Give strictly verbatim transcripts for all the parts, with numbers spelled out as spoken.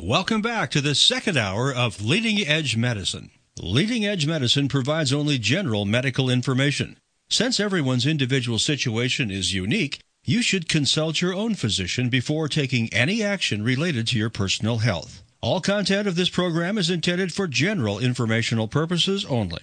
Welcome back to the second hour of Leading Edge Medicine. Leading Edge Medicine provides only general medical information. Since everyone's individual situation is unique, you should consult your own physician before taking any action related to your personal health. All content of this program is intended for general informational purposes only.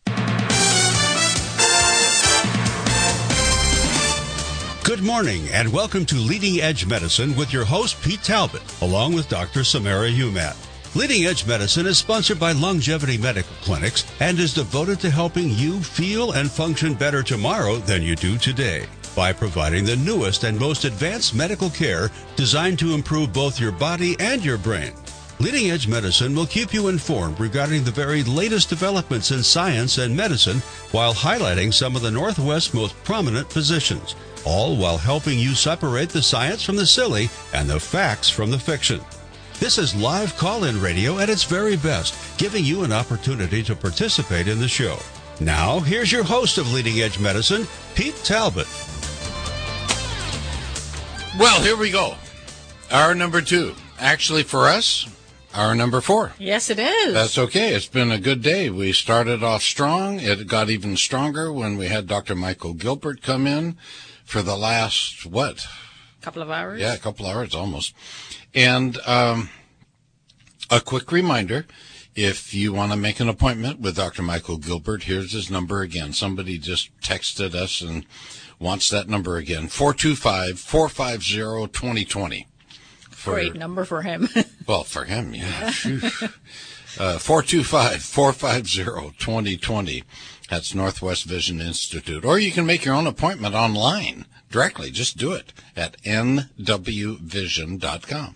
Good morning and welcome to Leading Edge Medicine with your host Pete Talbot, along with Doctor Samara Umat. Leading Edge Medicine is sponsored by Longevity Medical Clinics and is devoted to helping you feel and function better tomorrow than you do today by providing the newest and most advanced medical care designed to improve both your body and your brain. Leading Edge Medicine will keep you informed regarding the very latest developments in science and medicine while highlighting some of the Northwest's most prominent physicians, all while helping you separate the science from the silly and the facts from the fiction. This is live call-in radio at its very best, giving you an opportunity to participate in the show. Now, here's your host of Leading Edge Medicine, Pete Talbot. Well, here we go. Hour number two. Actually, for us, hour number four. Yes, it is. That's okay. It's been a good day. We started off strong. It got even stronger when we had Doctor Michael Gilbert come in for the last, what? Couple of hours? Yeah, a couple hours almost. And um, a quick reminder, if you want to make an appointment with Doctor Michael Gilbert, here's his number again. Somebody just texted us and wants that number again, four two five, four five zero, two zero two zero. For, Great number for him. Well, for him, yeah. uh, four two five, four five zero, two zero two zero. That's Northwest Vision Institute. Or you can make your own appointment online directly. Just do it at n w vision dot com.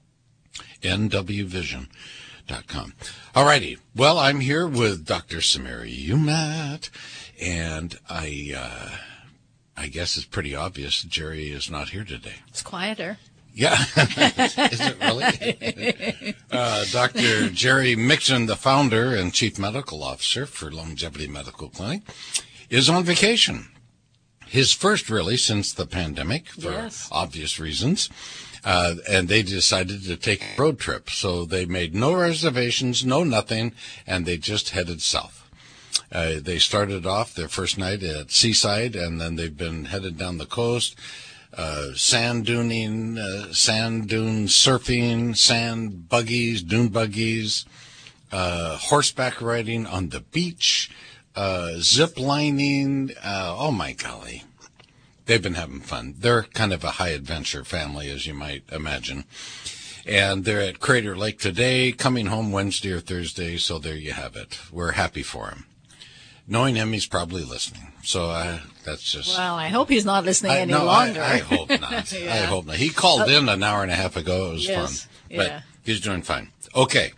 n w vision dot com. All righty. Well, I'm here with Doctor Samara Umat, and I, uh, I guess it's pretty obvious Jerry is not here today. It's quieter. Yeah. Is it really? uh, Doctor Jerry Mixon, the founder and chief medical officer for Longevity Medical Clinic, is on vacation. His first, really, since the pandemic, for yes. obvious reasons. Uh, and they decided to take a road trip. So they made no reservations, no nothing, and they just headed south. Uh, they started off their first night at Seaside, and then they've been headed down the coast. Uh, sand duning, uh, sand dune surfing, sand buggies, dune buggies, uh, horseback riding on the beach, uh, zip lining. Uh, oh my golly. They've been having fun. They're kind of a high adventure family, as you might imagine. And they're at Crater Lake today, coming home Wednesday or Thursday. So there you have it. We're happy for him. Knowing him, he's probably listening. So uh, that's just... Well, I hope he's not listening I, any no, longer. I, I hope not. yeah. I hope not. He called uh, in an hour and a half ago. It was yes, fun. Yeah. But he's doing fine. Okay.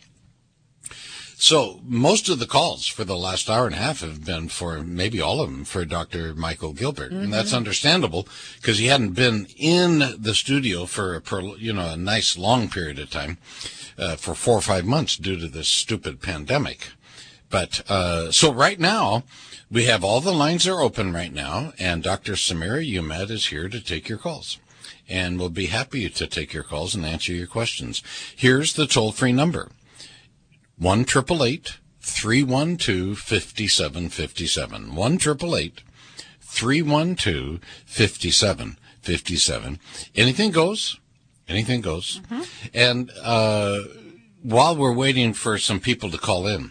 So most of the calls for the last hour and a half have been for, maybe all of them, for Doctor Michael Gilbert. Mm-hmm. And that's understandable because he hadn't been in the studio for, a, you know, a nice long period of time, uh, for four or five months due to this stupid pandemic. But uh, so right now, we have all the lines are open right now, and Doctor Samara Umat is here to take your calls. And we'll be happy to take your calls and answer your questions. Here's the toll-free number, one eight eight eight, three one two, five seven five seven, one eight eight eight, three one two, five seven five seven. Anything goes. Anything goes. Mm-hmm. And uh, while we're waiting for some people to call in,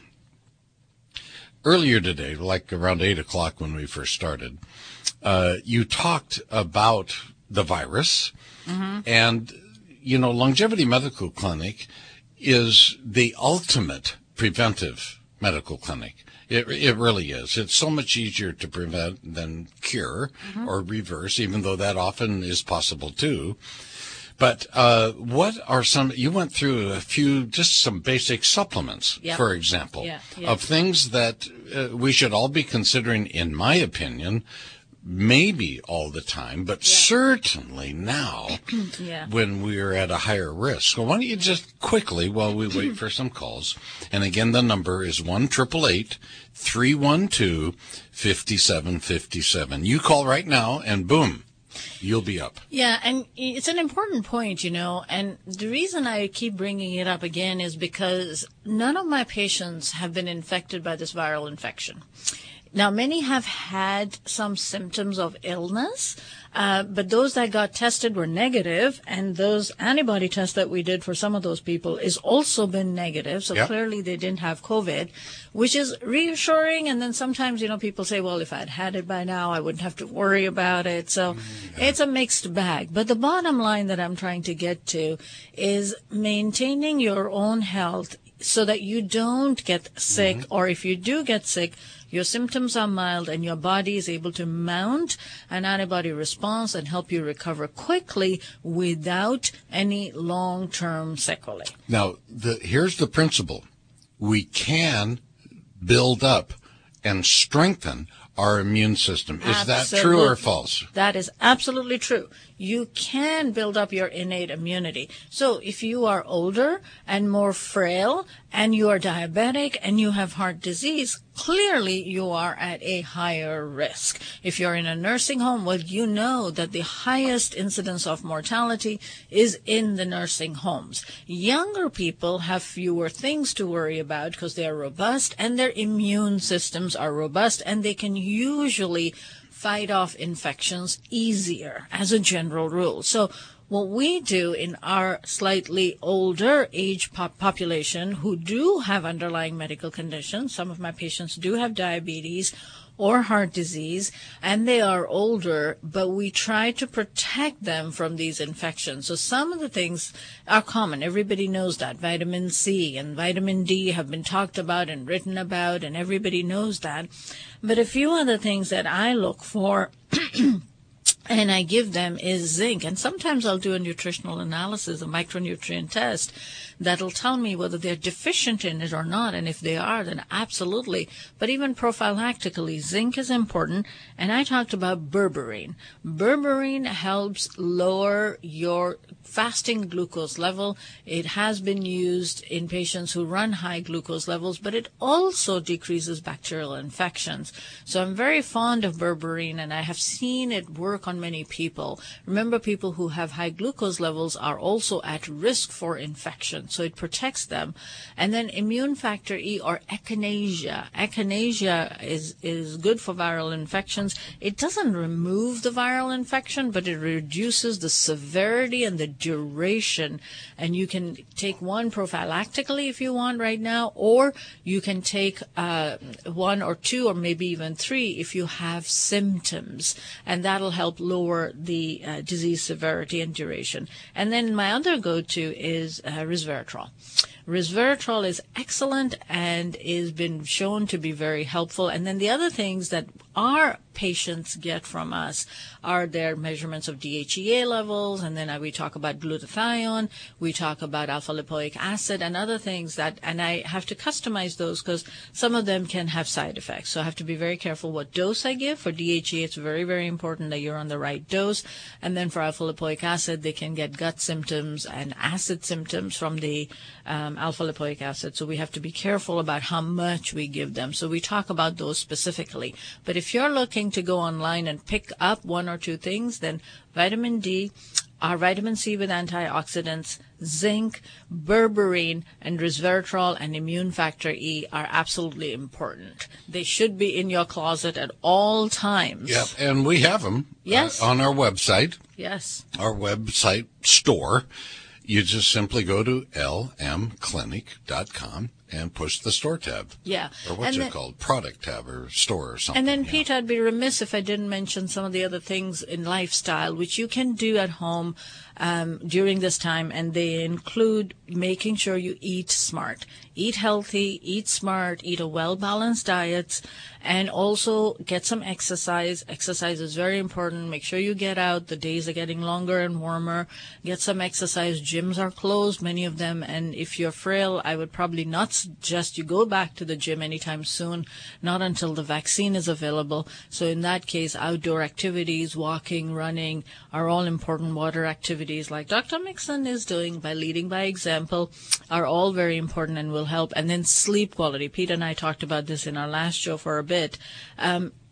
earlier today, like around eight o'clock when we first started, uh, you talked about the virus. Mm-hmm. And, you know, Longevity Medical Clinic is the ultimate preventive medical clinic. It it really is. It's so much easier to prevent than cure mm-hmm. or reverse, even though that often is possible too. But uh, what are some, you went through a few, just some basic supplements, yep. for example, yeah, yeah. of things that uh, we should all be considering, in my opinion, maybe all the time, but yeah. certainly now yeah. when we're at a higher risk. So why don't you just quickly, while we wait for some calls, and again, the number is one eight eight eight, three one two, five seven five seven. You call right now, and boom, you'll be up. Yeah, and it's an important point, you know, and the reason I keep bringing it up again is because none of my patients have been infected by this viral infection. Now, many have had some symptoms of illness, uh, but those that got tested were negative, and those antibody tests that we did for some of those people is also been negative. So Yep. clearly they didn't have COVID, which is reassuring. And then sometimes, you know, people say, well, if I'd had it by now, I wouldn't have to worry about it. So it's a mixed bag. But the bottom line that I'm trying to get to is maintaining your own health so that you don't get sick, Mm-hmm. or if you do get sick, your symptoms are mild and your body is able to mount an antibody response and help you recover quickly without any long-term sequelae. Now, the, here's the principle. We can build up and strengthen our immune system. Is that true or Absolutely. false? That is absolutely true. You can build up your innate immunity. So if you are older and more frail and you are diabetic and you have heart disease, clearly you are at a higher risk. If you're in a nursing home, well, you know that the highest incidence of mortality is in the nursing homes. Younger people have fewer things to worry about because they are robust and their immune systems are robust, and they can usually fight off infections easier as a general rule. So what we do in our slightly older age pop- population who do have underlying medical conditions, some of my patients do have diabetes or heart disease, and they are older, but we try to protect them from these infections. So some of the things are common. Everybody knows that. Vitamin C and vitamin D have been talked about and written about, and everybody knows that. But a few other things that I look for and I give them is zinc. And sometimes I'll do a nutritional analysis, a micronutrient test, that'll tell me whether they're deficient in it or not. And if they are, then absolutely. But even prophylactically, zinc is important. And I talked about berberine. Berberine helps lower your fasting glucose level. It has been used in patients who run high glucose levels, but it also decreases bacterial infections. So I'm very fond of berberine, and I have seen it work on many people. Remember, people who have high glucose levels are also at risk for infection, so it protects them. And then immune factor E, or echinacea. Echinacea is, is good for viral infections. It doesn't remove the viral infection, but it reduces the severity and the duration. And you can take one prophylactically if you want right now, or you can take uh, one or two or maybe even three if you have symptoms, and that'll help lower the uh, disease severity and duration. And then my other go-to is uh, resveratrol. Resveratrol is excellent and is been shown to be very helpful. And then the other things that our patients get from us are their measurements of D H E A levels, and then we talk about glutathione, we talk about alpha-lipoic acid and other things that, and I have to customize those because some of them can have side effects. So I have to be very careful what dose I give. For D H E A, it's very, very important that you're on the right dose. And then for alpha-lipoic acid, they can get gut symptoms and acid symptoms from the um, alpha-lipoic acid. So we have to be careful about how much we give them. So we talk about those specifically. But if you're looking to go online and pick up one or two things, then vitamin D, our vitamin C with antioxidants, zinc, berberine, and resveratrol and immune factor E are absolutely important. They should be in your closet at all times. Yep, and we have them Yes. uh, on our website, Yes. our website store. You just simply go to l m clinic dot com and push the store tab. Yeah. Or what's And it then- called? Product tab or store or something. And then, yeah. Pete, I'd be remiss if I didn't mention some of the other things in lifestyle which you can do at home um, during this time, and they include making sure you eat smart. Eat healthy, eat smart, eat a well-balanced diet, and also get some exercise. Exercise is very important. Make sure you get out. The days are getting longer and warmer. Get some exercise. Gyms are closed, many of them, and if you're frail, I would probably not suggest you go back to the gym anytime soon, not until the vaccine is available. So in that case, outdoor activities, walking, running, are all important. Water activities, like Doctor Mixon is doing by leading by example, are all very important and will help. And then sleep quality. Pete and I talked about this in our last show for a bit. Um,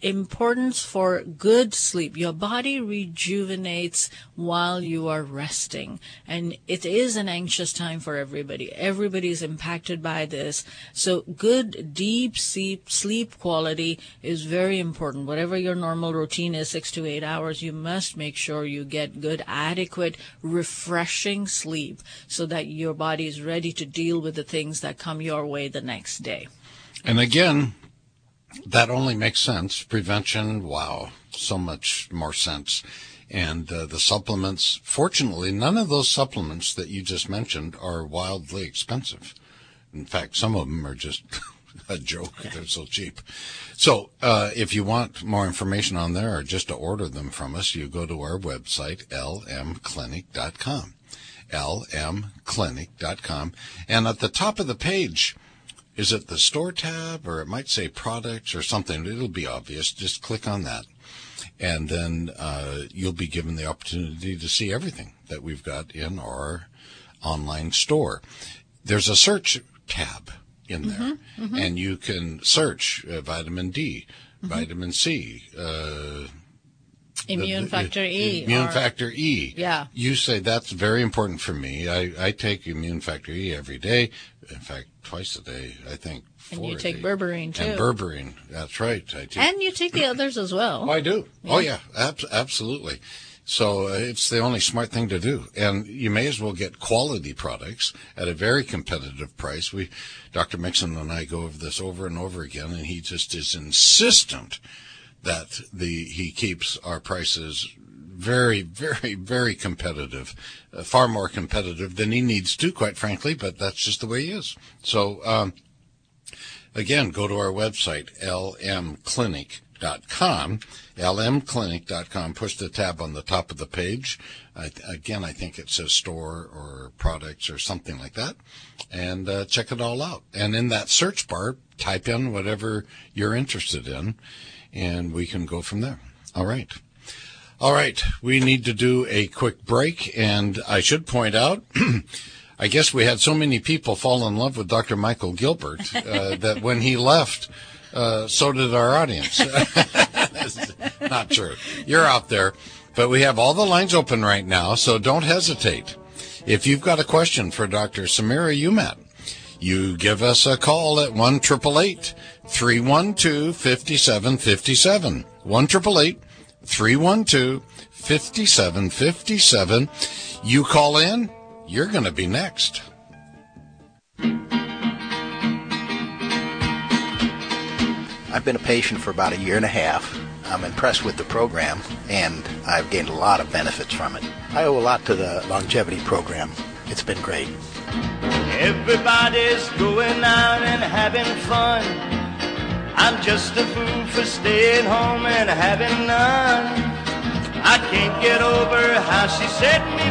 importance for good sleep. Your body rejuvenates while you are resting. And it is an anxious time for everybody. Everybody is impacted by this. So good, deep sleep, sleep quality is very important. Whatever your normal routine is, six to eight hours, you must make sure you get good, adequate, refreshing sleep so that your body is ready to deal with the things that come your way the next day. And again, that only makes sense. Prevention, wow, so much more sense. And uh, the supplements, fortunately, none of those supplements that you just mentioned are wildly expensive. In fact, some of them are just a joke. They're so cheap. So uh, if you want more information on there or just to order them from us, you go to our website, L M clinic dot com. L M clinic dot com. And at the top of the page, is it the store tab, or it might say products or something? It'll be obvious. Just click on that. And then uh, you'll be given the opportunity to see everything that we've got in our online store. There's a search tab in there, mm-hmm, mm-hmm. and you can search uh, vitamin D, mm-hmm. vitamin C, uh, Immune the, factor E. Immune or, factor E. Yeah. You say that's very important for me. I, I take immune factor E every day. In fact, twice a day, I think. And you take day. berberine, too. And berberine. That's right. I do. And you take the others as well. Oh, I do. Yeah. Oh, yeah. Ab- absolutely. So uh, it's the only smart thing to do. And you may as well get quality products at a very competitive price. We, Doctor Mixon and I go over this over and over again, and he just is insistent that the he keeps our prices very, very, very competitive, uh, far more competitive than he needs to, quite frankly, but that's just the way he is. So, um, again, go to our website, L M clinic dot com, L M clinic dot com, push the tab on the top of the page. I th- again, I think it says store or products or something like that, and uh, check it all out. And in that search bar, type in whatever you're interested in, and we can go from there. All right. All right. We need to do a quick break, and I should point out, I guess we had so many people fall in love with Doctor Michael Gilbert uh, that when he left, uh, so did our audience. Not true. You're out there. But we have all the lines open right now, so don't hesitate. If you've got a question for Doctor Samira Umat, you give us a call at one eight eight eight, three one two, five seven five seven. one eight eight eight, three one two, five seven five seven. You call in, you're going to be next. I've been a patient for about a year and a half. I'm impressed with the program, and I've gained a lot of benefits from it. I owe a lot to the longevity program. It's been great. Everybody's going out and having fun. I'm just a fool for staying home and having none. I can't get over how she set me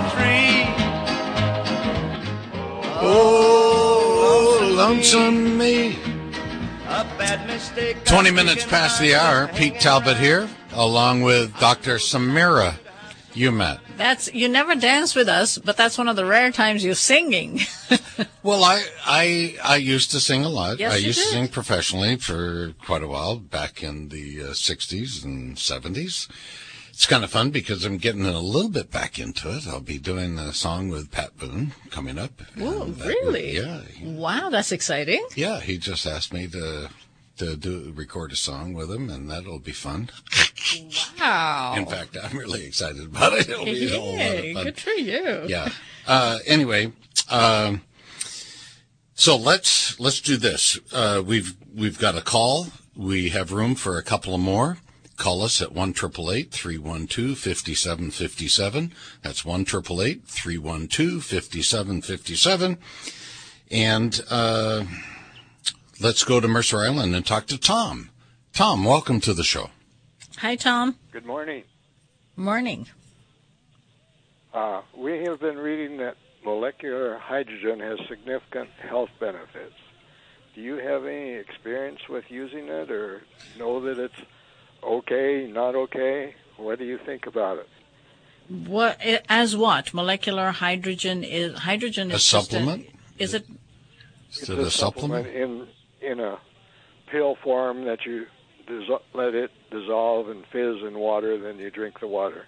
free. Oh, lonesome me. twenty minutes past the hour. Pete Talbot here, along with Doctor Samira Umat. That's you never dance with us, but that's one of the rare times you're singing. Well, I, I I used to sing a lot. Yes, I you used did. to sing professionally for quite a while, back in the uh, sixties and seventies. It's kind of fun because I'm getting a little bit back into it. I'll be doing a song with Pat Boone coming up. Oh, And that really? would- yeah. Wow, that's exciting. Yeah, he just asked me to to do record a song with him, and that'll be fun. Wow. In fact, I'm really excited about it. It'll be a whole lot of Hey, fun. good for you. Yeah. Uh, anyway, um, so let's let's do this. Uh, we've we've got a call. We have room for a couple of more. Call us at one eight eight eight, three one two, five seven five seven. That's one eight eight eight, three one two, five seven five seven. And uh, let's go to Mercer Island and talk to Tom. Tom, welcome to the show. Hi, Tom. Good morning. Morning. Uh, we have been reading that molecular hydrogen has significant health benefits. Do you have any experience with using it, or know that it's okay, not okay? What do you think about it? What as what? Molecular hydrogen is hydrogen is A just supplement? is it? Is it a supplement? in in a pill form that you dis- let it dissolve and fizz in water, then you drink the water.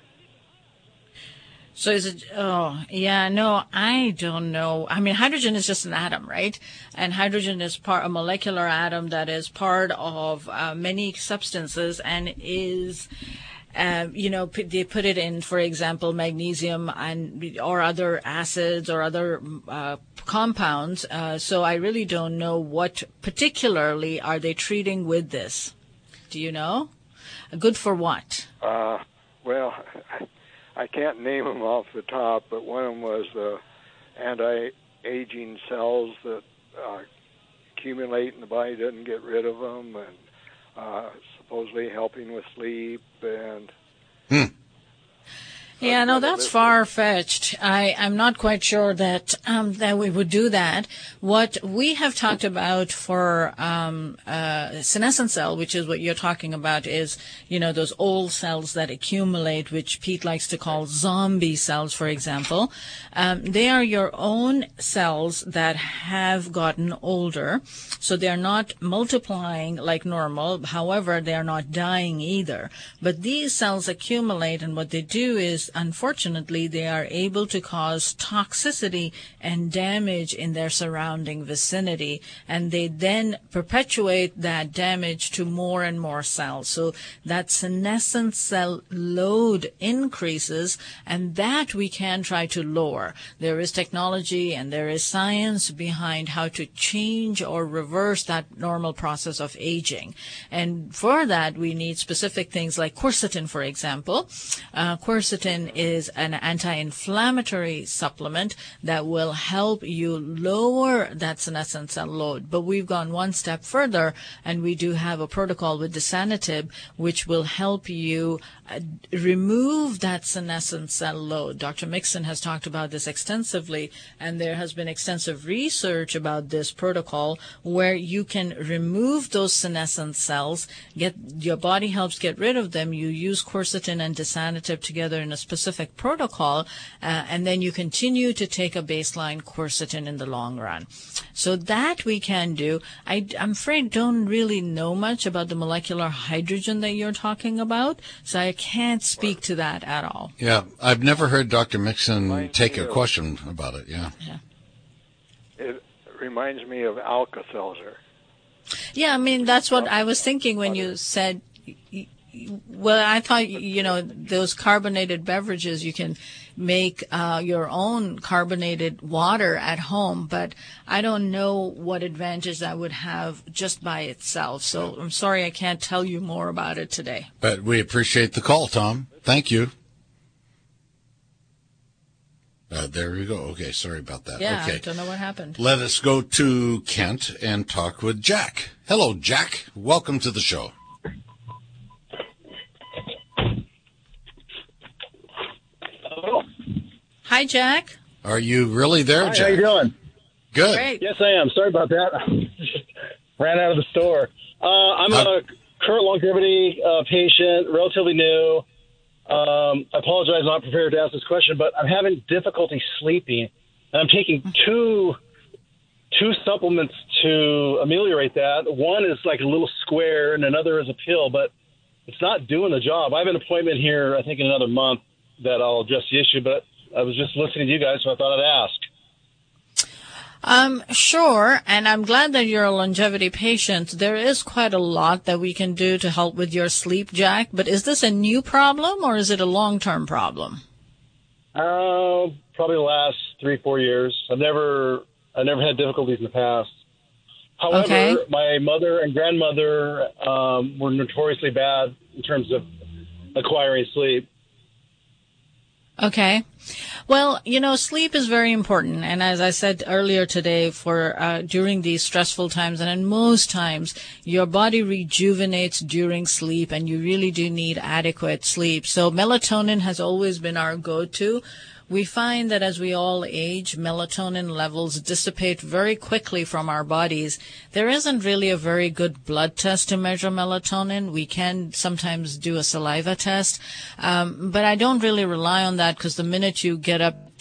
So is it, oh, yeah, no, I don't know. I mean, hydrogen is just an atom, right? And hydrogen is part, a molecular atom that is part of uh, many substances and is, uh, you know, p- they put it in, for example, magnesium and or other acids or other uh, compounds. Uh, so I really don't know what particularly are they treating with this. Do you know? Good for what? Uh, well, I can't name them off the top, but one of them was the anti-aging cells that uh, accumulate and the body doesn't get rid of them, and uh, supposedly helping with sleep. And Hmm. Yeah, no, that's far-fetched. I, I'm not quite sure that um, that we would do that. What we have talked about for um, uh, senescent cell, which is what you're talking about, is, you know, those old cells that accumulate, which Pete likes to call zombie cells, for example. Um, they are your own cells that have gotten older, so they're not multiplying like normal. However, they are not dying either. But these cells accumulate, and what they do is, unfortunately, they are able to cause toxicity and damage in their surrounding vicinity, and they then perpetuate that damage to more and more cells. So that senescent cell load increases, and that we can try to lower. There is technology and there is science behind how to change or reverse that normal process of aging. And for that, we need specific things like quercetin, for example. Uh, quercetin is an anti-inflammatory supplement that will help you lower that senescent cell load. But we've gone one step further, and we do have a protocol with Disanetib, which will help you uh, remove that senescent cell load. Doctor Mixon has talked about this extensively, and there has been extensive research about this protocol where you can remove those senescent cells, get your body helps get rid of them. You use quercetin and Disanetib together in a specific protocol, uh, and then you continue to take a baseline quercetin in the long run. So that we can do. I, I'm afraid don't really know much about the molecular hydrogen that you're talking about, so I can't speak to that at all. Yeah, I've never heard Doctor Mixon take a question about it, yeah. Yeah. it reminds me of Alka-Seltzer. Yeah, I mean, that's what I was thinking when you said, well, I thought, you know, those carbonated beverages, you can make uh, your own carbonated water at home, but I don't know what advantage that would have just by itself. So I'm sorry I can't tell you more about it today. But we appreciate the call, Tom. Thank you. Uh, there we go. Okay, sorry about that. Yeah, okay. I don't know what happened. Let us go to Kent and talk with Jack. Hello, Jack. Welcome to the show. Hello. Hi, Jack. Are you really there, Hi, Jack? how you doing? Good. Great. Yes, I am. Sorry about that. Ran out of the store. Uh, I'm Huh? a current longevity uh, patient, relatively new. Um, I apologize, I'm not prepared to ask this question, but I'm having difficulty sleeping, and I'm taking two two supplements to ameliorate that. One is like a little square, and another is a pill, but it's not doing the job. I have an appointment here, I think, in another month that I'll address the issue, but I was just listening to you guys, so I thought I'd ask. Um, sure, and I'm glad that you're a longevity patient. There is quite a lot that we can do to help with your sleep, Jack, but is this a new problem or is it a long-term problem? Uh, probably the last three, four years. I've never, I never had difficulties in the past. However, Okay. my mother and grandmother um, were notoriously bad in terms of acquiring sleep. Okay. Well, you know, sleep is very important. And as I said earlier today, for uh, during these stressful times, and in most times, your body rejuvenates during sleep, and you really do need adequate sleep. So melatonin has always been our go-to. We find that as we all age, melatonin levels dissipate very quickly from our bodies. There isn't really a very good blood test to measure melatonin. We can sometimes do a saliva test, um, but I don't really rely on that because the minute you get up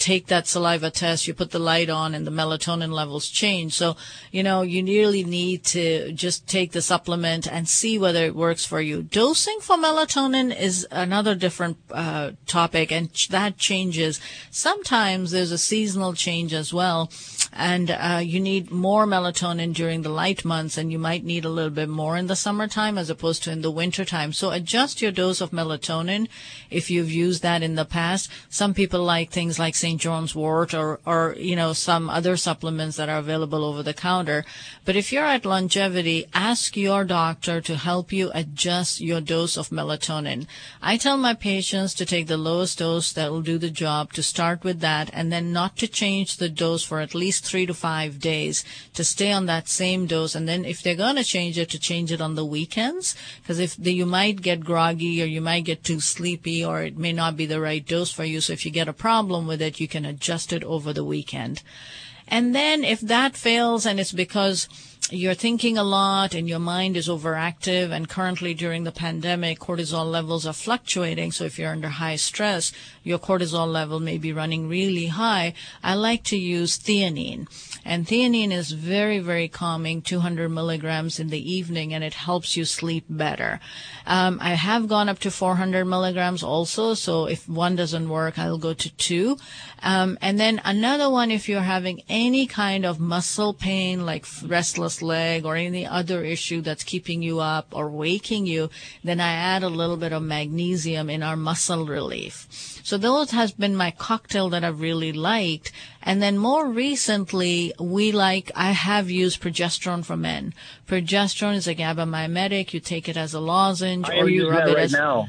take that saliva test, you put the light on, and the melatonin levels change. So, you know, you really need to just take the supplement and see whether it works for you. Dosing for melatonin is another different uh, topic, and ch- that changes. Sometimes there's a seasonal change as well, and uh, you need more melatonin during the light months, and you might need a little bit more in the summertime as opposed to in the wintertime. So adjust your dose of melatonin if you've used that in the past. Some people like things like Saint John's wort or, or, you know, some other supplements that are available over the counter. But if you're at Longevity, ask your doctor to help you adjust your dose of melatonin. I tell my patients to take the lowest dose that will do the job, to start with that, and then not to change the dose for at least three to five days, to stay on that same dose. And then if they're going to change it, to change it on the weekends, because if the, you might get groggy or you might get too sleepy, or it may not be the right dose for you. So if you get a problem with it, you can adjust it over the weekend. And then if that fails and it's because you're thinking a lot and your mind is overactive, and currently during the pandemic, cortisol levels are fluctuating. So if you're under high stress, your cortisol level may be running really high. I like to use theanine. And theanine is very, very calming, two hundred milligrams in the evening, and it helps you sleep better. Um, I have gone up to four hundred milligrams also, so if one doesn't work, I'll go to two. Um, and then another one, if you're having any kind of muscle pain, like restless leg or any other issue that's keeping you up or waking you, then I add a little bit of magnesium in our muscle relief. So those has been my cocktail that I've really liked. And then more recently, we like, I have used progesterone for men. Progesterone is a GABA mimetic. You take it as a lozenge, I or am you using rub that it right as now.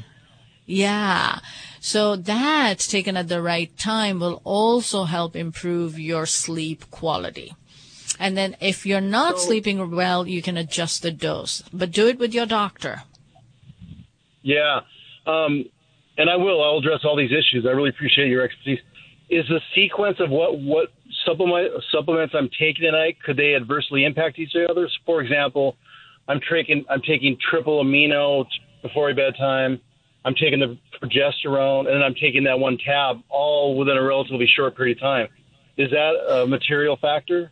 Yeah. So that, taken at the right time, will also help improve your sleep quality. And then if you're not So- sleeping well, you can adjust the dose. But do it with your doctor. Yeah. Um, and I will. I'll address all these issues. I really appreciate your expertise. Is the sequence of what, what supplement, supplements I'm taking tonight, could they adversely impact each other? For example, I'm taking I'm taking triple amino before bedtime. I'm taking the progesterone, and then I'm taking that one tab, all within a relatively short period of time. Is that a material factor?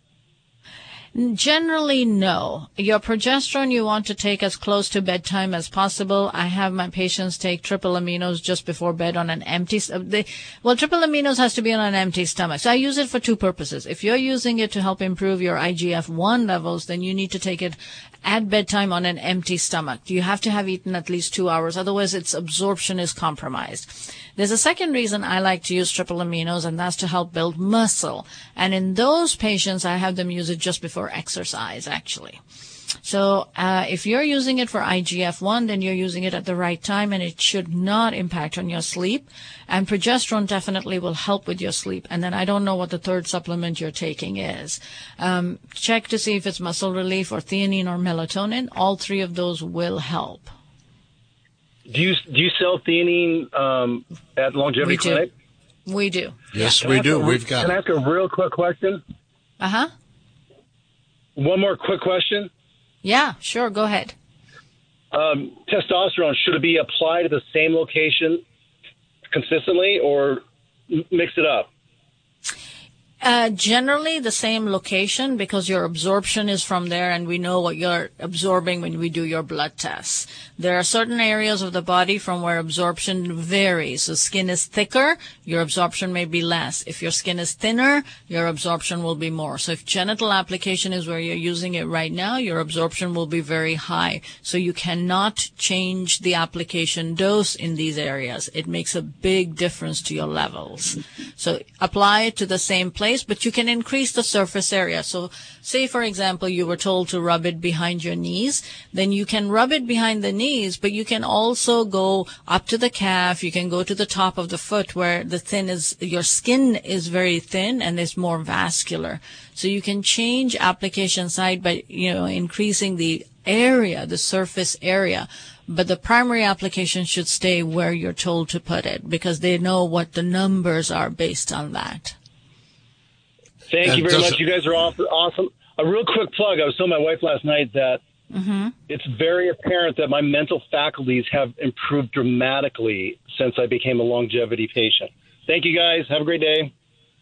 Generally, no. Your progesterone you want to take as close to bedtime as possible. I have my patients take triple aminos just before bed on an empty, they, well, triple aminos has to be on an empty stomach. So I use it for two purposes. If you're using it to help improve your I G F one levels, then you need to take it at bedtime on an empty stomach. You have to have eaten at least two hours. Otherwise, its absorption is compromised. There's a second reason I like to use triple aminos, and that's to help build muscle. And in those patients, I have them use it just before exercise, actually. So uh, if you're using it for I G F one, then you're using it at the right time, and it should not impact on your sleep. And progesterone definitely will help with your sleep. And then I don't know what the third supplement you're taking is. Um, check to see if it's muscle relief or theanine or melatonin. All three of those will help. Do you do you sell theanine um, at Longevity We do. Clinic? We do. Yes, Can I we ask do. a- We've got Can I it. ask a real quick question? Uh-huh. One more quick question. Yeah, sure. Go ahead. Um, testosterone, should it be applied at the same location consistently, or m- mix it up? Uh, generally the same location, because your absorption is from there, and we know what you're absorbing when we do your blood tests. There are certain areas of the body from where absorption varies. So skin is thicker, your absorption may be less. If your skin is thinner, your absorption will be more. So if genital application is where you're using it right now, your absorption will be very high. So you cannot change the application dose in these areas. It makes a big difference to your levels. So apply it to the same place, but you can increase the surface area. So say, for example, you were told to rub it behind your knees, then you can rub it behind the knees, but you can also go up to the calf. You can go to the top of the foot where the thin is, your skin is very thin and is more vascular. So you can change application site by, you know, increasing the area, the surface area. But the primary application should stay where you're told to put it, because they know what the numbers are based on that. Thank And you very does much. it- You guys are aw- awesome. A real quick plug. I was telling my wife last night that Mm-hmm. it's very apparent that my mental faculties have improved dramatically since I became a longevity patient. Thank you, guys. Have a great day.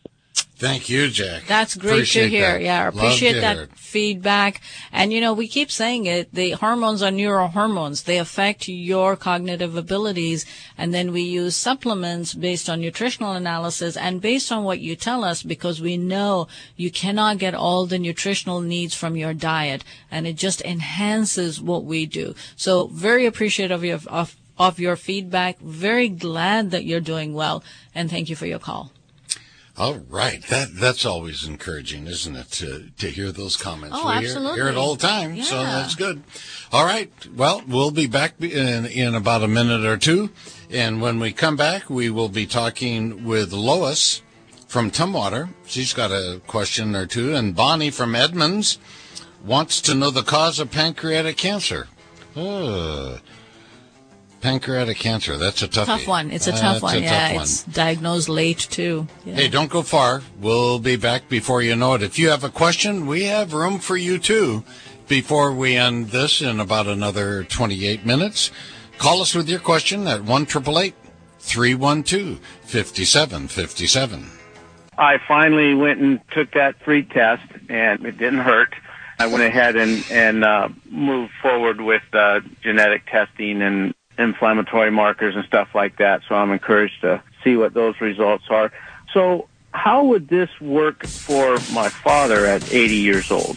Thank you, Jack. That's great appreciate to hear. That. Yeah, I Love appreciate to that hear it. feedback. And, you know, we keep saying it, the hormones are neurohormones. They affect your cognitive abilities. And then we use supplements based on nutritional analysis and based on what you tell us, because we know you cannot get all the nutritional needs from your diet. And it just enhances what we do. So very appreciative of your, of, of your feedback. Very glad that you're doing well. And thank you for your call. All right. That that's always encouraging, isn't it, to to hear those comments? Oh, we absolutely. Hear, hear it all the time, Yeah. so that's good. All right. Well, we'll be back in, in about a minute or two. And when we come back, we will be talking with Lois from Tumwater. She's got a question or two. And Bonnie from Edmonds wants to know the cause of pancreatic cancer. Uh, Pancreatic cancer, that's a tough Tough one. It's a That's tough one. a Yeah, tough one. it's diagnosed late, too. Yeah. Hey, don't go far. We'll be back before you know it. If you have a question, we have room for you, too. Before we end this in about another twenty-eight minutes, call us with your question at one eight eight eight, three one two, five seven five seven. I finally went and took that free test, and it didn't hurt. I went ahead and, and uh, moved forward with uh, genetic testing and inflammatory markers and stuff like that, so I'm encouraged to see what those results are. So how would this work for my father at eighty years old?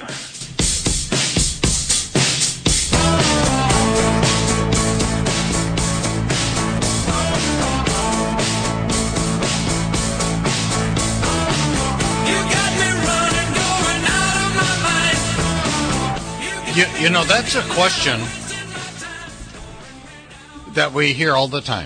You, you know, that's a question that we hear all the time.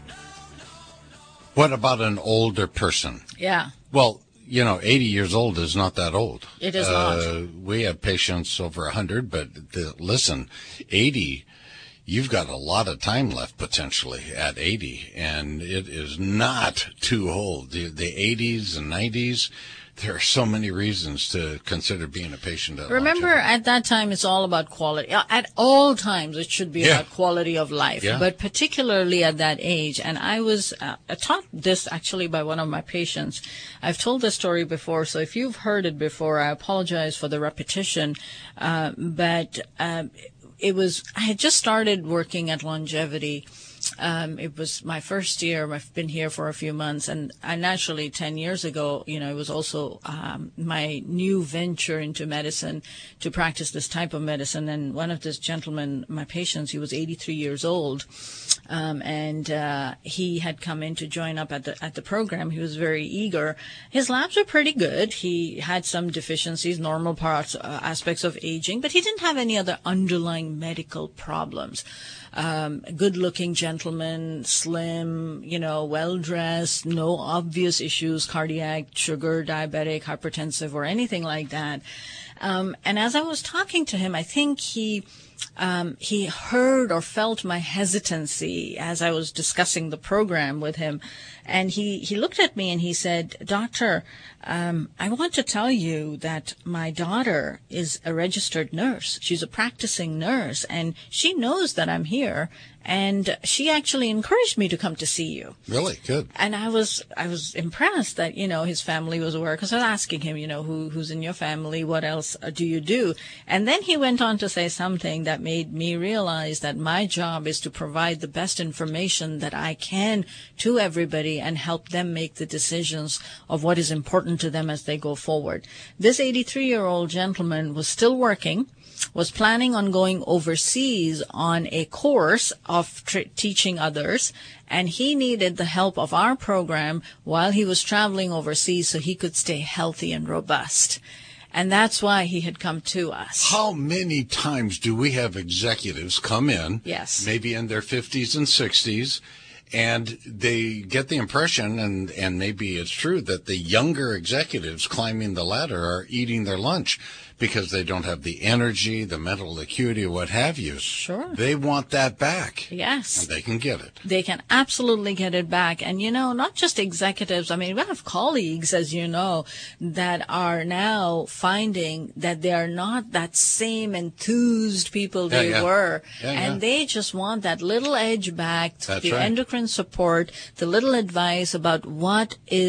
What about an older person? Yeah. Well, you know, eighty years old is not that old. It is uh, not. We have patients over one hundred, but the, listen, eighty, you've got a lot of time left potentially at eighty, and it is not too old. The, the eighties and nineties, there are so many reasons to consider being a patient at Remember, longevity. at that time, it's all about quality. At all times, it should be Yeah. about quality of life, Yeah. but particularly at that age. And I was uh, taught this actually by one of my patients. I've told this story before, so if you've heard it before, I apologize for the repetition. Uh, but uh, it was, I had just started working at Longevity. Um, it was my first year. I've been here for a few months, and I naturally ten years ago, you know, it was also um, my new venture into medicine to practice this type of medicine. And one of this gentlemen, my patients, he was eighty-three years old, um, and uh, he had come in to join up at the at the program. He was very eager. His labs were pretty good. He had some deficiencies, normal parts, uh, aspects of aging, but he didn't have any other underlying medical problems. Um, good-looking gentleman, slim, you know, well-dressed, no obvious issues, cardiac, sugar, diabetic, hypertensive, or anything like that. Um, and as I was talking to him, I think he um, he heard or felt my hesitancy as I was discussing the program with him. And he, he looked at me and he said, Doctor, um, I want to tell you that my daughter is a registered nurse. She's a practicing nurse, and she knows that I'm here, and she actually encouraged me to come to see you. Really? Good. And I was, I was impressed that, you know, his family was aware, because I was asking him, you know, who, who's in your family? What else do you do? And then he went on to say something that made me realize that my job is to provide the best information that I can to everybody and help them make the decisions of what is important to them as they go forward. This eighty-three-year-old gentleman was still working, was planning on going overseas on a course of tra- teaching others, and he needed the help of our program while he was traveling overseas so he could stay healthy and robust. And that's why he had come to us. How many times do we have executives come in, Yes. maybe in their fifties and sixties, and they get the impression, and, and maybe it's true, that the younger executives climbing the ladder are eating their lunch because they don't have the energy, the mental acuity, or what have you. Sure. They want that back. Yes. And they can get it. They can absolutely get it back. And, you know, not just executives. I mean, we have colleagues, as you know, that are now finding that they are not that same enthused people Yeah, they yeah. were. Yeah, and yeah. they just want that little edge back, That's the right. endocrine support, the little advice about what is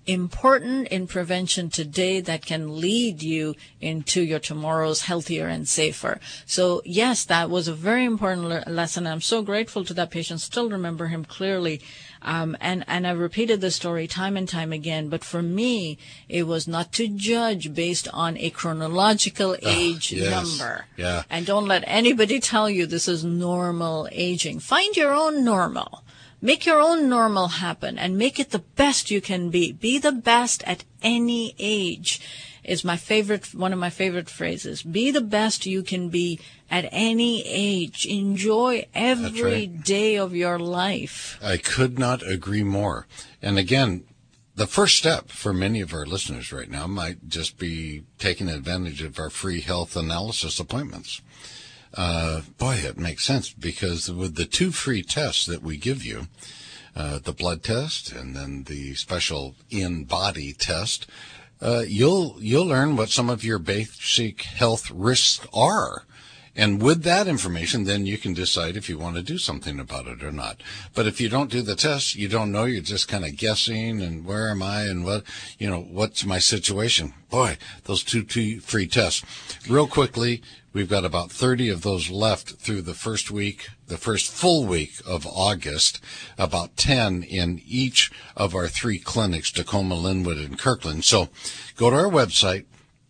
important in prevention today that can lead you into your tomorrows healthier and safer. So yes, that was a very important le- lesson. I'm so grateful to that patient. Still remember him clearly. Um, and, and I repeated the story time and time again. But for me, it was not to judge based on a chronological age oh, yes. number. Yeah. And don't let anybody tell you this is normal aging. Find your own normal. Make your own normal happen and make it the best you can be. Be the best at any age is my favorite, one of my favorite phrases. Be the best you can be at any age. Enjoy every right. day of your life. I could not agree more. And again, the first step for many of our listeners right now might just be taking advantage of our free health analysis appointments. Uh, boy, it makes sense because with the two free tests that we give you, uh, the blood test and then the special in-body test, uh, you'll, you'll learn what some of your basic health risks are. And with that information, then you can decide if you want to do something about it or not. But if you don't do the test, you don't know, you're just kind of guessing and where am I and what, you know, what's my situation? Boy, those two, two free tests. Real quickly, we've got about thirty of those left through the first week, the first full week of August, about ten in each of our three clinics, Tacoma, Linwood, and Kirkland. So go to our website,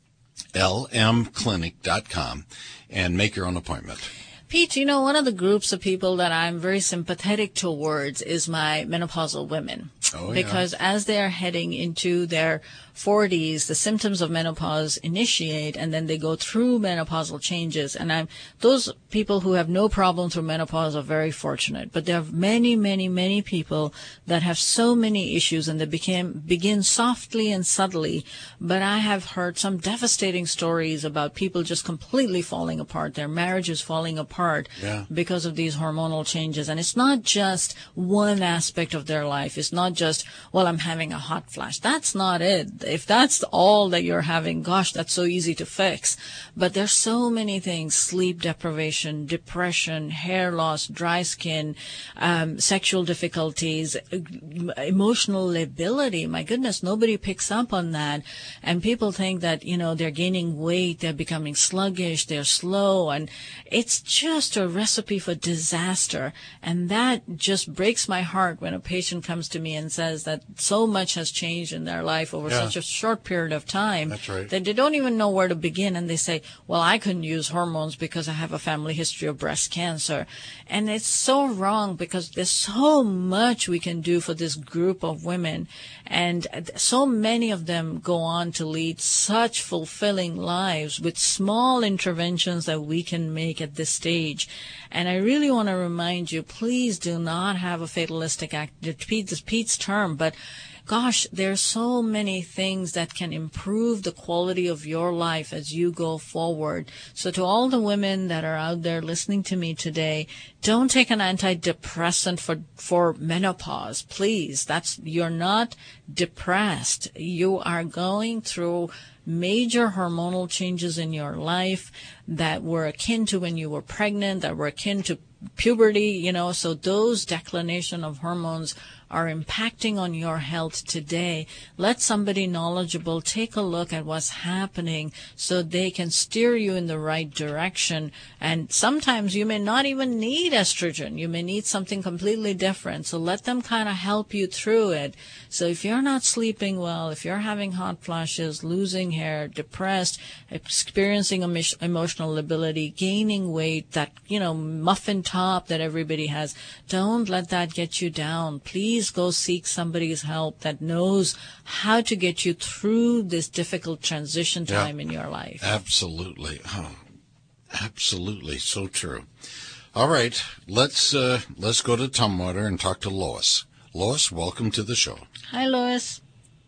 l m clinic dot com, and make your own appointment. Pete, you know, one of the groups of people that I'm very sympathetic towards is my menopausal women. Oh, because yeah. as they are heading into their forties, the symptoms of menopause initiate, and then they go through menopausal changes. And I'm those people who have no problem through menopause are very fortunate. But there are many, many, many people that have so many issues, and they became begin softly and subtly. But I have heard some devastating stories about people just completely falling apart, their marriages falling apart yeah. because of these hormonal changes. And it's not just one aspect of their life. It's not just, well, I'm having a hot flash. That's not it. If that's all that you're having, gosh, that's so easy to fix. But there's so many things: sleep deprivation, depression, hair loss, dry skin, um, sexual difficulties, emotional lability. My goodness, nobody picks up on that. And people think that, you know, they're gaining weight, they're becoming sluggish, they're slow, and it's just a recipe for disaster. And that just breaks my heart when a patient comes to me and says that so much has changed in their life over yeah. such a short period of time. That's right. That they don't even know where to begin. And they say, well, I couldn't use hormones because I have a family history of breast cancer. And it's so wrong, because there's so much we can do for this group of women. And so many of them go on to lead such fulfilling lives with small interventions that we can make at this stage. And I really want to remind you, please do not have a fatalistic act. It's Pete's term, but gosh, there's so many things that can improve the quality of your life as you go forward. So to all the women that are out there listening to me today, don't take an antidepressant for, for menopause, please. That's, you're not depressed. You are going through major hormonal changes in your life that were akin to when you were pregnant, that were akin to puberty, you know, so those declination of hormones are impacting on your health today. Let somebody knowledgeable take a look at what's happening so they can steer you in the right direction. And sometimes you may not even need estrogen. You may need something completely different. So let them kind of help you through it. So if you're not sleeping well, if you're having hot flashes, losing hair, depressed, experiencing emo- emotional lability, gaining weight, that, you know, muffin top that everybody has, don't let that get you down. Please go seek somebody's help that knows how to get you through this difficult transition time yeah, in your life. Absolutely. Oh, absolutely. So true. All right. Let's, uh, let's go to Tumwater and talk to Lois. Lois, welcome to the show. Hi, Lois.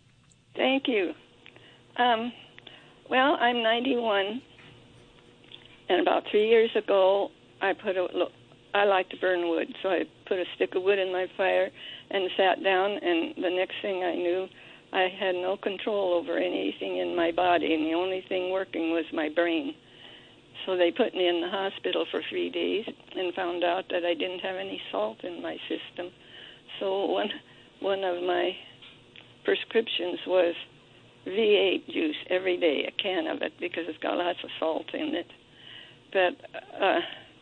Thank you. Um, well, I'm ninety-one, and about three years ago, I put a, I like to burn wood, so I put a stick of wood in my fire and sat down, and the next thing I knew, I had no control over anything in my body, and the only thing working was my brain. So they put me in the hospital for three days and found out that I didn't have any salt in my system. So one one of my prescriptions was V eight juice every day, a can of it, because it's got lots of salt in it. But uh,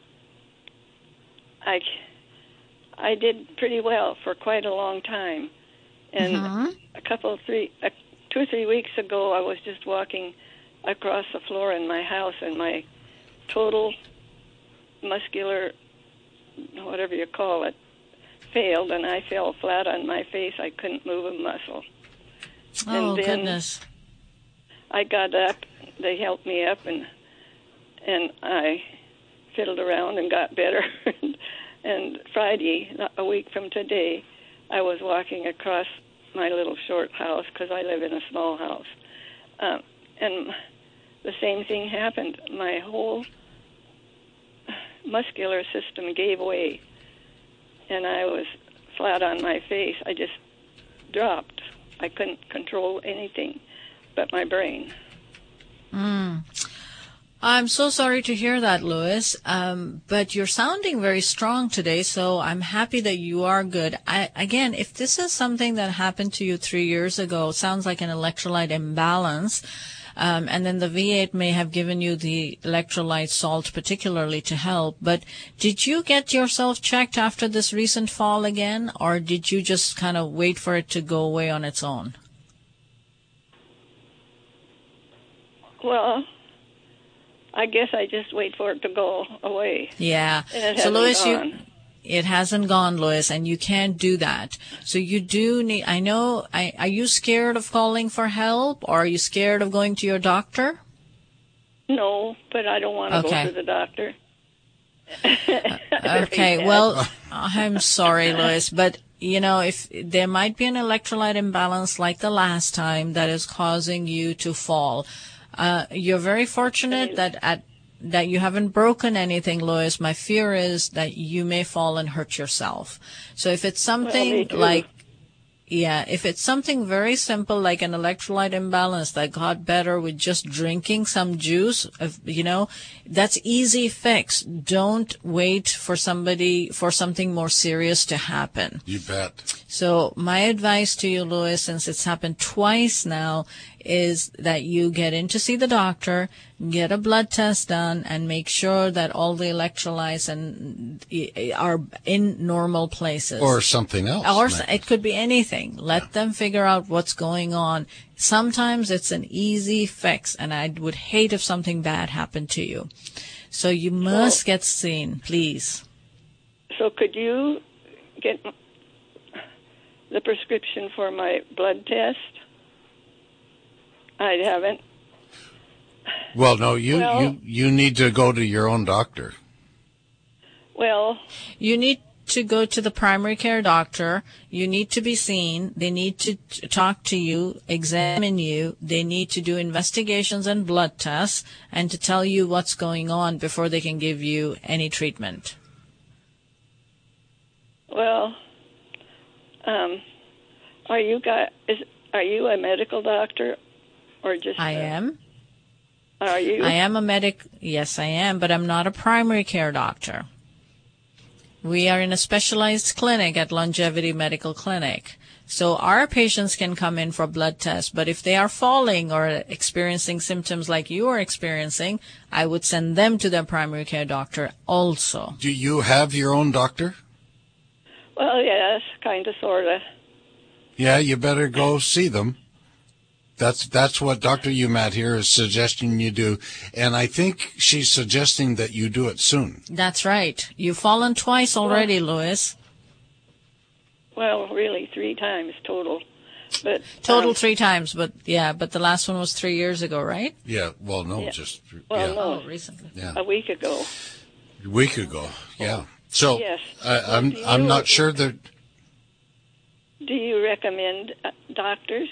I, I did pretty well for quite a long time. And mm-hmm. a couple, three, uh, two or three weeks ago, I was just walking across the floor in my house, and my total muscular, whatever you call it, failed, and I fell flat on my face. I couldn't move a muscle. Oh, and then goodness. I got up, they helped me up, and and I fiddled around and got better. And Friday, a week from today, I was walking across my little short house, because I live in a small house. Um, and the same thing happened. My whole muscular system gave way, and I was flat on my face. I just dropped. I couldn't control anything but my brain. Mm. I'm so sorry to hear that, Louis. Um, but you're sounding very strong today, so I'm happy that you are good. I, again, if this is something that happened to you three years ago, sounds like an electrolyte imbalance. Um, and then the V eight may have given you the electrolyte salt particularly to help. But did you get yourself checked after this recent fall again, or did you just kind of wait for it to go away on its own? Well, I guess I just wait for it to go away. Yeah. And it so, Louis, gone. you... It hasn't gone, Louis, and you can't do that. So you do need, I know, I, are you scared of calling for help, or are you scared of going to your doctor? No, but I don't want to okay. go to the doctor. Okay, well, I'm sorry, Louis, but, you know, if there might be an electrolyte imbalance like the last time that is causing you to fall. Uh, you're very fortunate that at that you haven't broken anything, Louis. My fear is that you may fall and hurt yourself. So if it's something well, like, yeah, if it's something very simple like an electrolyte imbalance that got better with just drinking some juice, you know, that's easy fix. Don't wait for somebody, for something more serious to happen. You bet. So my advice to you, Louis, since it's happened twice now, is that you get in to see the doctor, get a blood test done, and make sure that all the electrolytes and are in normal places. Or something else. Or maybe. It could be anything. Let yeah. them figure out what's going on. Sometimes it's an easy fix, and I would hate if something bad happened to you. So you must so, get seen, please. So could you get the prescription for my blood test? I haven't. Well, no, you, well, you, you need to go to your own doctor. Well, you need to go to the primary care doctor. You need to be seen. They need to t- talk to you, examine you. They need to do investigations and blood tests and to tell you what's going on before they can give you any treatment. Well, um, are you guys, is, are you a medical doctor? Or just I uh, am. Are you? I am a medic. Yes, I am, but I'm not a primary care doctor. We are in a specialized clinic at Longevity Medical Clinic. So our patients can come in for blood tests, but if they are falling or experiencing symptoms like you are experiencing, I would send them to their primary care doctor also. Do you have your own doctor? Well, yes, kind of, sort of. Yeah, you better go see them. That's that's what Doctor Umat here is suggesting you do, and I think she's suggesting that you do it soon. That's right. You've fallen twice already, well, Louis. Well, really, three times total. But total um, three times, but yeah, but the last one was three years ago, right? Yeah. Well, no, yeah. just well, yeah. no, oh, recently. Yeah. A week ago. A week ago, yeah. So yes. I, I'm well, I'm you, not sure that. Do you recommend uh, doctors?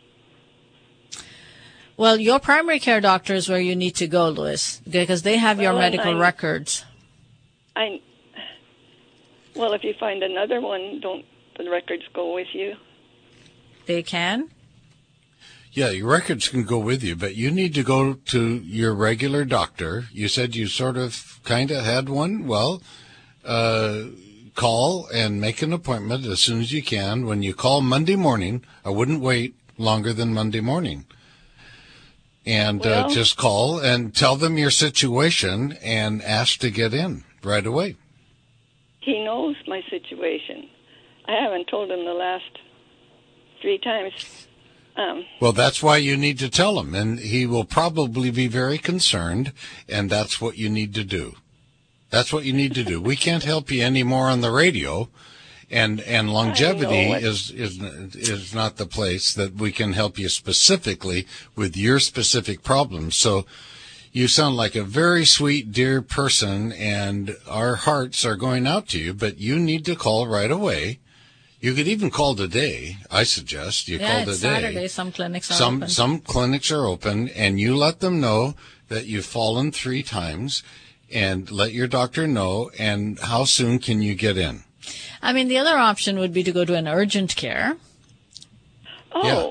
Well, your primary care doctor is where you need to go, Louis, because they have well, your medical I, records. I well, if you find another one, don't the records go with you? They can? Yeah, your records can go with you, but you need to go to your regular doctor. You said you sort of kind of had one. Well, uh, call and make an appointment as soon as you can. When you call Monday morning, I wouldn't wait longer than Monday morning. And Well, uh, just call and tell them your situation and ask to get in right away. he knows my situation. I haven't told him the last three times. Um, Well, that's why you need to tell him, and he will probably be very concerned, and that's what you need to do. That's what you need to do. We can't help you anymore on the radio, and and longevity I know it. is is is not the place that we can help you specifically with your specific problems. So you sound like a very sweet, dear person, and our hearts are going out to you, but you need to call right away. You could even call today, I suggest. You Yeah, call it's today. Saturday. Some clinics are Some open. some clinics are open, and you let them know that you've fallen three times, and let your doctor know. And how soon can you get in? I mean, the other option would be to go to an urgent care. oh. Yeah.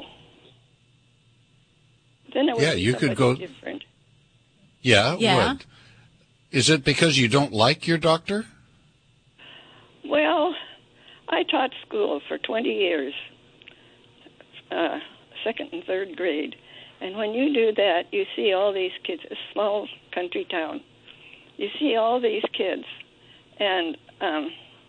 Then it would Yeah, be you could somebody go- different. Yeah, it Yeah. would. Is it because you don't like your doctor? Well, I taught school for twenty years, uh, second and third grade. And when you do that, you see all these kids, a small country town. You see all these kids, and um,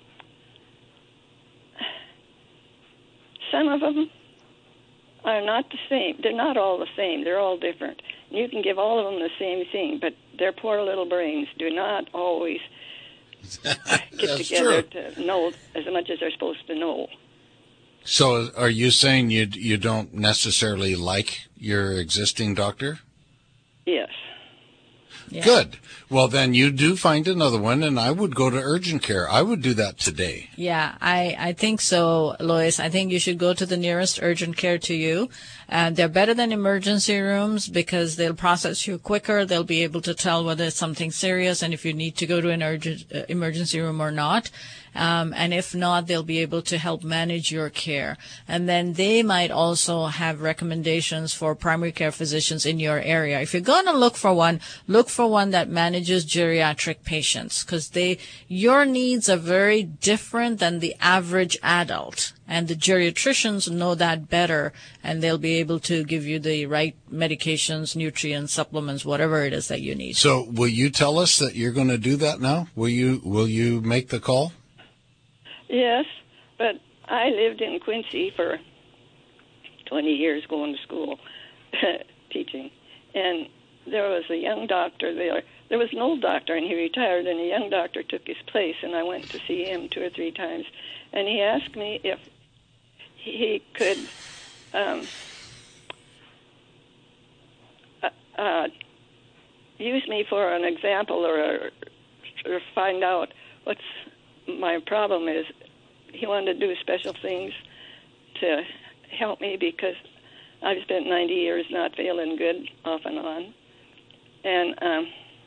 some of them are not the same. They're not all the same. They're all different. You can give all of them the same thing, but their poor little brains do not always get That's together true. to know as much as they're supposed to know. So are you saying you you don't necessarily like your existing doctor? Yes. Yeah. Good. Well, then you do find another one, and I would go to urgent care. I would do that today. Yeah, I, I think so, Lois. I think you should go to the nearest urgent care to you. Uh, they're better than emergency rooms because they'll process you quicker. They'll be able to tell whether it's something serious and if you need to go to an urgent uh, emergency room or not. Um, and if not, they'll be able to help manage your care. And then they might also have recommendations for primary care physicians in your area. If you're going to look for one, look for one that manages geriatric patients because they, your needs are very different than the average adult. And the geriatricians know that better, and they'll be able to give you the right medications, nutrients, supplements, whatever it is that you need. So will you tell us that you're going to do that now? Will you will you make the call? Yes, but I lived in Quincy for twenty years going to school, teaching. And there was a young doctor there. There was an old doctor, and he retired, and a young doctor took his place, and I went to see him two or three times. And he asked me if he could um, uh, uh, use me for an example or, or find out what's my problem is. He wanted to do special things to help me because I've spent ninety years not feeling good off and on. And um,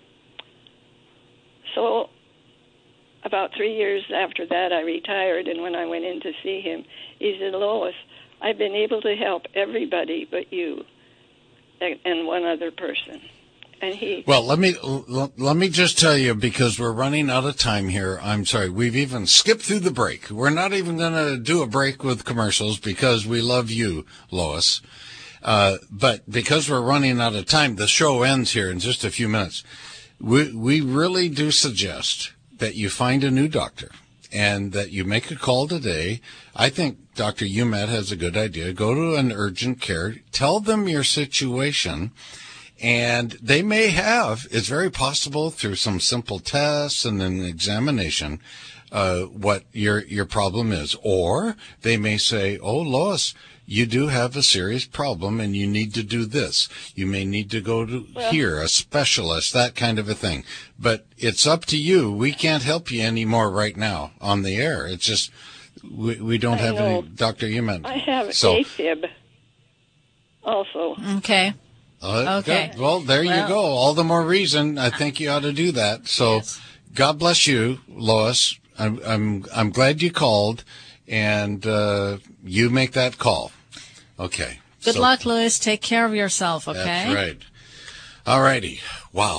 so about three years after that, I retired, and when I went in to see him, he said, Lois, I've been able to help everybody but you and, and one other person. And he Well, let me l- let me just tell you, because we're running out of time here. I'm sorry, we've even skipped through the break. We're not even going to do a break with commercials because we love you, Lois. Uh, but because we're running out of time, the show ends here in just a few minutes. We we really do suggest that you find a new doctor and that you make a call today. I think Doctor Umat has a good idea. Go to an urgent care, tell them your situation. And they may have, it's very possible through some simple tests and an examination, uh, what your, your problem is. Or they may say, oh, Lois, you do have a serious problem and you need to do this. You may need to go to Well, here, a specialist, that kind of a thing. But it's up to you. We can't help you anymore right now on the air. It's just, we, we don't I have know. any, Doctor Umat. I have So, AFib also. Okay. Uh, Okay. good. Well, there Well- you go. All the more reason I think you ought to do that. So, Yes. God bless you, Lois. I'm I'm I'm glad you called, and uh, you make that call. Okay. Good So luck, Louis. Take care of yourself, okay? That's right. All righty. Wow.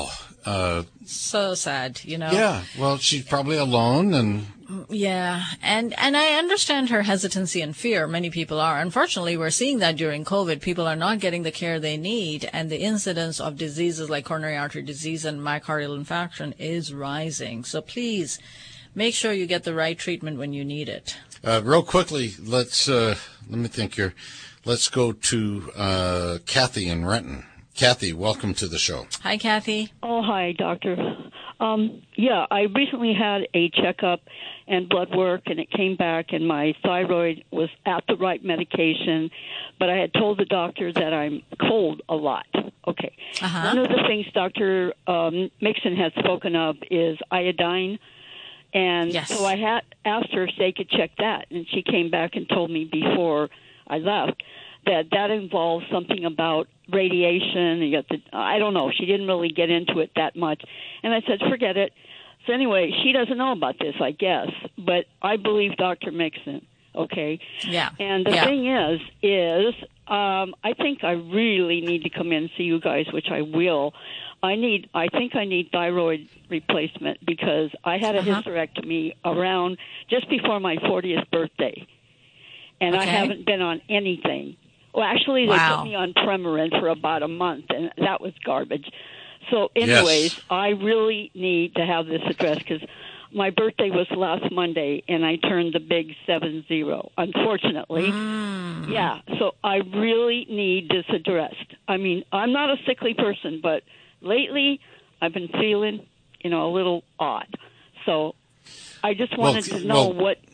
Uh, so sad, you know. Yeah, well, she's probably alone, and yeah, and and I understand her hesitancy and fear. Many people are. Unfortunately, we're seeing that during COVID. People are not getting the care they need, and the incidence of diseases like coronary artery disease and myocardial infarction is rising. So please, make sure you get the right treatment when you need it. Uh, real quickly, let's uh, let me think here. Let's go to uh, Kathy in Renton. Kathy, welcome to the show. Hi, Kathy. Oh, hi, doctor. Um, yeah, I recently had a checkup and blood work, and it came back, and my thyroid was at the right medication, but I had told the doctor that I'm cold a lot. Okay. Uh-huh. One of the things Doctor Um, Mixon had spoken of is iodine, and yes. so I had asked her if they could check that, and she came back and told me before I left that that involves something about radiation. You got the, I don't know. She didn't really get into it that much. And I said, forget it. So anyway, she doesn't know about this, I guess. But I believe Doctor Mixon, okay? Yeah. And the yeah. thing is, is um, I think I really need to come in and see you guys, which I will. I need. I think I need thyroid replacement because I had a uh-huh. hysterectomy around just before my fortieth birthday. And okay. I haven't been on anything. Well, actually, they wow. put me on Premarin for about a month, and that was garbage. So anyways, yes. I really need to have this addressed because my birthday was last Monday, and I turned the big seven zero, unfortunately. Mm. Yeah, so I really need this addressed. I mean, I'm not a sickly person, but lately I've been feeling, you know, a little odd. So I just wanted well, to know well, what...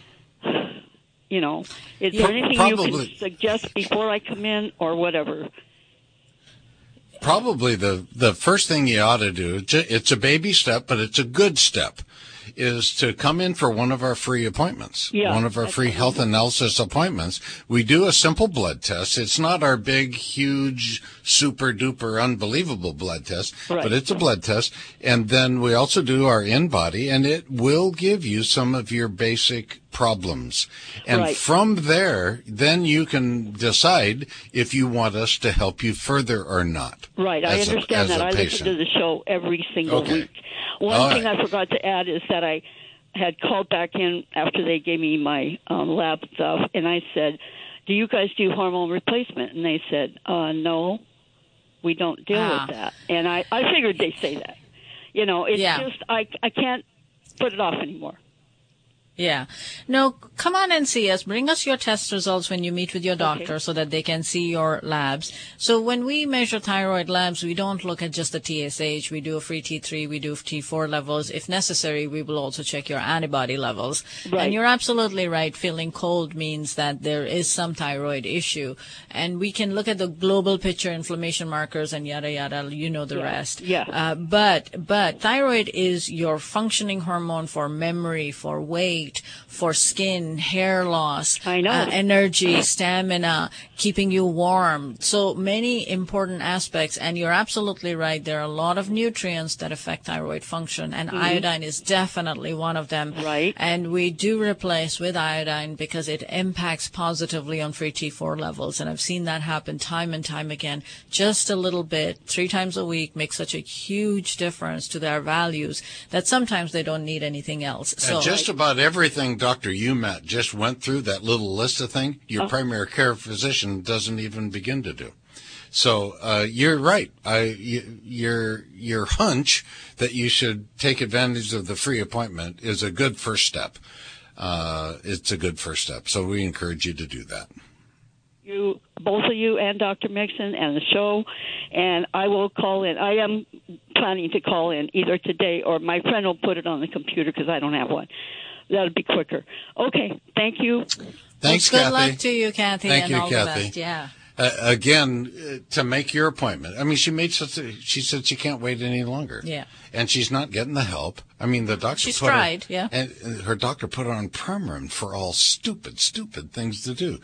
You know, is yeah, there anything probably, you can suggest before I come in or whatever? Probably the, the first thing you ought to do, it's a baby step, but it's a good step, is to come in for one of our free appointments, yeah, one of our free health analysis appointments. We do a simple blood test. It's not our big, huge, super-duper, unbelievable blood test, right. but it's a blood test. And then we also do our in-body, and it will give you some of your basic problems. And right. from there, then you can decide if you want us to help you further or not. Right, I understand a, that. I listen to the show every single okay. week. One All thing right. I forgot to add is that I had called back in after they gave me my um, lab stuff, and I said, do you guys do hormone replacement? And they said, uh, no, we don't deal ah. with that. And I, I figured they'd say that. You know, it's yeah. just, I, I can't put it off anymore. Yeah. No, come on and see us. Bring us your test results when you meet with your doctor okay. so that they can see your labs. So when we measure thyroid labs, we don't look at just the T S H. We do a free T three. We do T four levels. If necessary, we will also check your antibody levels. Right. And you're absolutely right. Feeling cold means that there is some thyroid issue. And we can look at the global picture, inflammation markers, and yada, yada. You know the yeah. rest. Yeah. Uh, but, but thyroid is your functioning hormone for memory, for weight, for skin, hair loss, I know. Uh, energy, stamina, keeping you warm. So many important aspects. And you're absolutely right. There are a lot of nutrients that affect thyroid function, and mm-hmm. iodine is definitely one of them. Right. And we do replace with iodine because it impacts positively on free T four levels. And I've seen that happen time and time again. Just a little bit, three times a week, makes such a huge difference to their values that sometimes they don't need anything else. So and just I, about everything Doctor Umat just went through, that little list of things, your oh. primary care physician doesn't even begin to do. So uh, you're right. I, you, your your hunch that you should take advantage of the free appointment is a good first step. Uh, it's a good first step. So we encourage you to do that. You, both of you, and Doctor Mixon, and the show, and I will call in. I am planning to call in either today or my friend will put it on the computer because I don't have one. That'll be quicker. Okay, thank you. Thanks, well, Kathy. Good luck to you, Kathy, Thank and you, all Kathy. the best. Yeah. Uh, again, uh, to make your appointment. I mean, she made such a, she said she can't wait any longer. Yeah. And she's not getting the help. I mean, the doctor She's put tried, her, yeah. And her doctor put her on Premarin for all stupid, stupid things to do.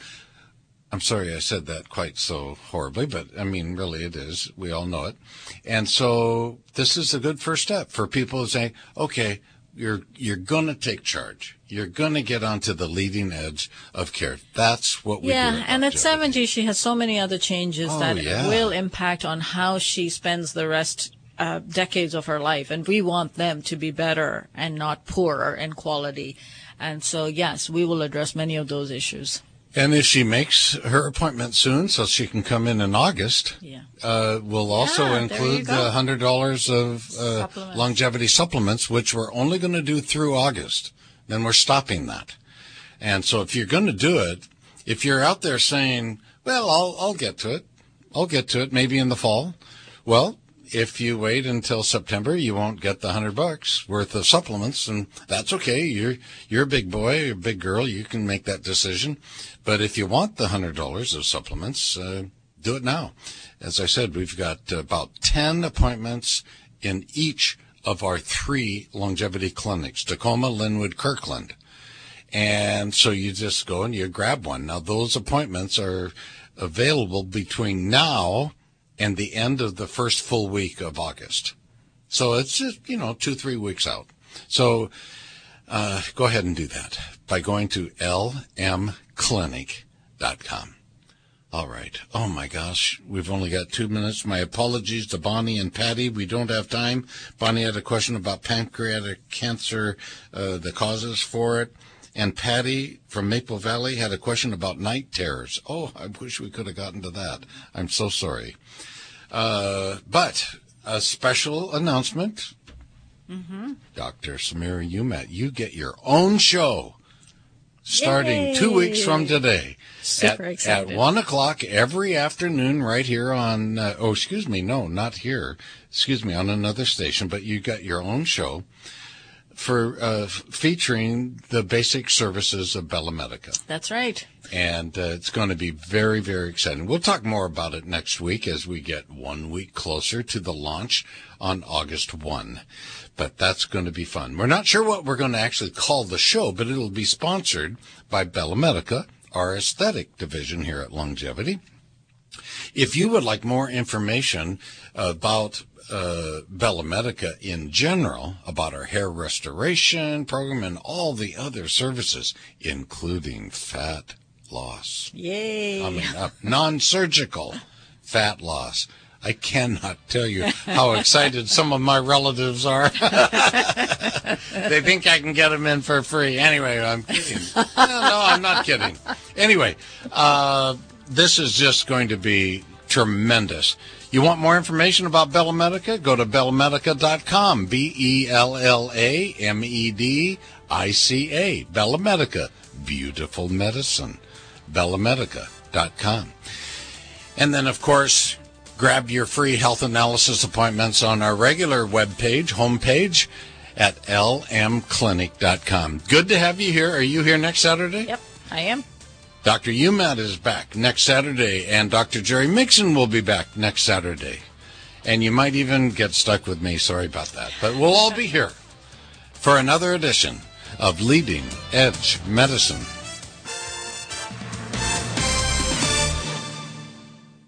I'm sorry I said that quite so horribly, but I mean, really it is. We all know it. And so this is a good first step for people to say, okay, you're, you're going to take charge. You're going to get onto the leading edge of care. That's what we yeah, do. Yeah, and at longevity. seventy, she has so many other changes oh, that yeah. will impact on how she spends the rest uh, decades of her life, and we want them to be better and not poorer in quality. And so, yes, we will address many of those issues. And if she makes her appointment soon so she can come in in August, yeah. uh, we'll also yeah, include the one hundred dollars of uh, supplements. longevity supplements, which we're only going to do through August. Then we're stopping that. And so if you're going to do it, if you're out there saying, well, I'll, I'll get to it, I'll get to it maybe in the fall. Well, if you wait until September, you won't get the one hundred bucks worth of supplements, and that's okay. You're you're a big boy, you're a big girl. You can make that decision. But if you want the one hundred dollars of supplements, uh, do it now. As I said, we've got about ten appointments in each of our three longevity clinics, Tacoma, Linwood, Kirkland. And so you just go and you grab one. Now, those appointments are available between now and the end of the first full week of August. So it's just, you know, two, three weeks out. So uh, go ahead and do that by going to L M clinic dot com. All right. Oh, my gosh. We've only got two minutes. My apologies to Bonnie and Patty. We don't have time. Bonnie had a question about pancreatic cancer, uh, the causes for it. And Patty from Maple Valley had a question about night terrors. Oh, I wish we could have gotten to that. I'm so sorry. Uh, but a special announcement. Mm-hmm. Doctor Samira Umat, you get your own show starting Yay. two weeks from today. Super at, excited. At one o'clock every afternoon right here on, uh, oh, excuse me, no, not here. Excuse me, on another station, but you got your own show for uh, featuring the basic services of Bella Medica. That's right. And uh, it's going to be very, very exciting. We'll talk more about it next week as we get one week closer to the launch on August first. But that's going to be fun. We're not sure what we're going to actually call the show, but it'll be sponsored by Bella Medica, our aesthetic division here at Longevity. If you would like more information about uh, Bella Medica in general, about our hair restoration program and all the other services, including fat loss. Yay. I mean, uh, non-surgical fat loss. I cannot tell you how excited some of my relatives are. They think I can get them in for free. Anyway, I'm kidding. No, no, I'm not kidding. Anyway, uh, this is just going to be tremendous. You want more information about Bella Medica? Go to bella medica dot com. B E L L A M E D I C A. Bella Medica. Beautiful medicine. bella medica dot com. And then, of course, grab your free health analysis appointments on our regular webpage, homepage, at L M clinic dot com. Good to have you here. Are you here next Saturday? Yep, I am. Doctor Umat is back next Saturday, and Doctor Jerry Mixon will be back next Saturday. And you might even get stuck with me. Sorry about that. But we'll all be here for another edition of Leading Edge Medicine.